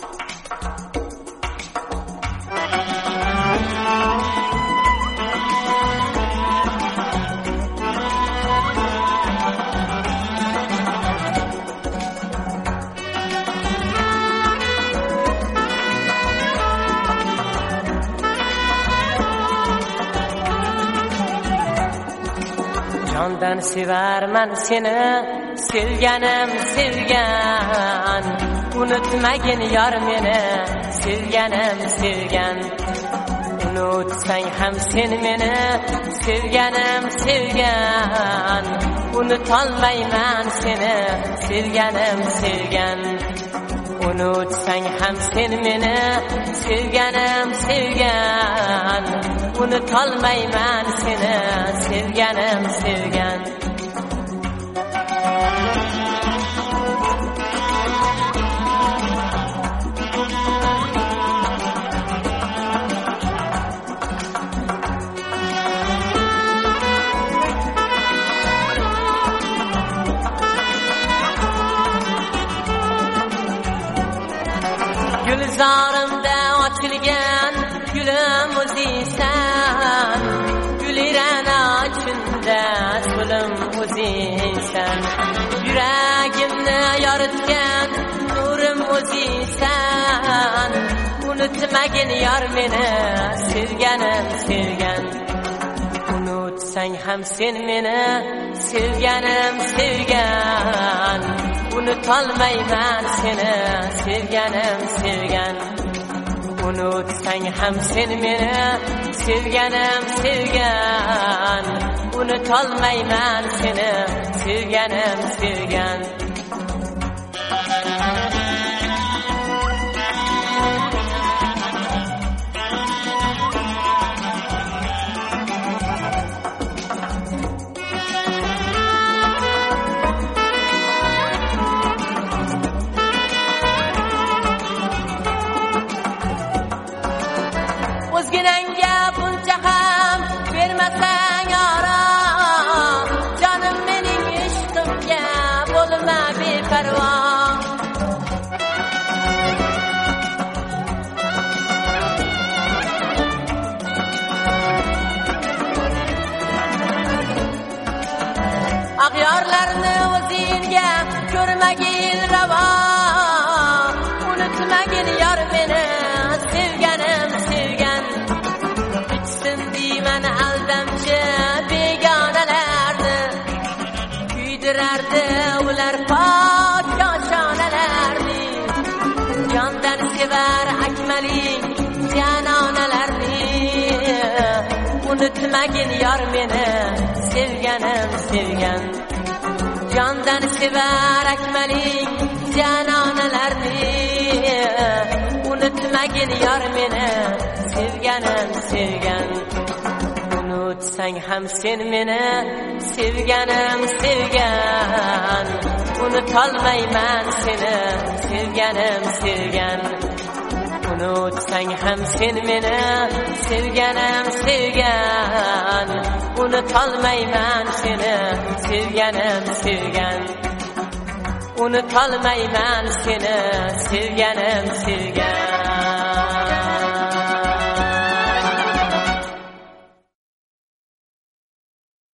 Candan severmen seni, sevganim sevgan. Unutmagin yar meni, sevganim sevgan. Unutsang ham sen meni, sevganim sevgan. Unutolmayman seni, sevganim sevgan. Unutsang ham sen meni, sevganim sevgan. Unutolmayman seni, sevganim sevgan. Gülzarimda ochilgan gulim o'zingsan, guliran ochunda so'lim o'zingsan. Yuragimni yoritgan nurim o'zingsan. Unutmagin yor meni, sevganim sevgan. Unutsang ham sen meni, sevganim sevgan. Unutolmayman seni, sevganim sevgan. Unutsang ham sen meni, sevganim sevgan. Unutolmayman seni, sevganim sevgan. O'zginanga buncha ham bermasang ora, jonim mening ishqimga bo'lma beparvo. Ag'yorlarni o'zingga ko'rmagin ravo. Unutmagin yor meni, sevganim sevgan. Aldamchi begonalarni kuydirardi ular pok koshonalarni. Jondan sevar akmaling janonalarni. Unutmagin yor meni, sevganim sevgan. Jondan sevar akmaling janonalarni. Unutmagin yor meni, sevganim sevgan. Unutsang ham sen meni, sevganim sevgan. Unutolmayman seni, sevganim sevgan. Unutsang ham sen meni, sevganim sevgan. Unutolmayman seni, sevganim sevgan. Unutolmayman seni, sevganim sevgan.